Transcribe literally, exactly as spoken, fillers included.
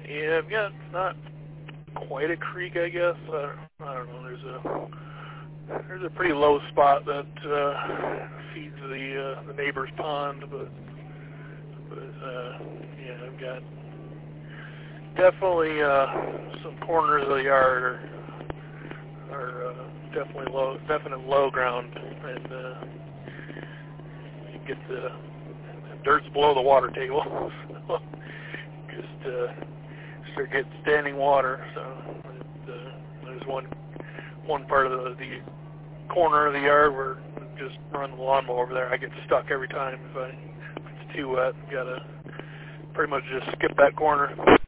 Yeah, I've got not quite a creek, I guess. Uh, I don't know. There's a there's a pretty low spot that uh, feeds the uh, the neighbor's pond, but but uh, yeah, I've got definitely uh, some corners of the yard are are uh, definitely low, definite low ground, and uh, you get the dirt's below the water table. So just uh, start getting standing water. So it, uh, there's one one part of the, the corner of the yard where I just run the lawnmower over there. I get stuck every time if I if it's too wet. Got to pretty much just skip that corner.